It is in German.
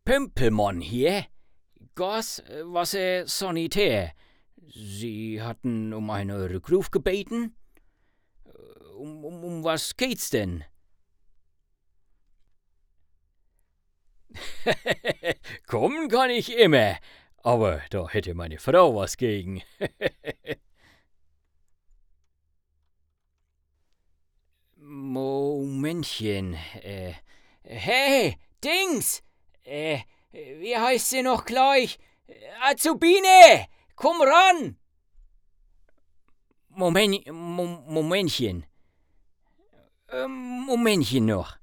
Pümpelmann hier. Gaswasser Sanitär. Sie hatten um einen Rückruf gebeten? Um was geht's denn? Kommen kann ich immer, aber da hätte meine Frau was gegen. Momentchen, hey, Dings! Wie heißt sie noch gleich? Azubine! Komm ran! Momentchen. Momentchen noch.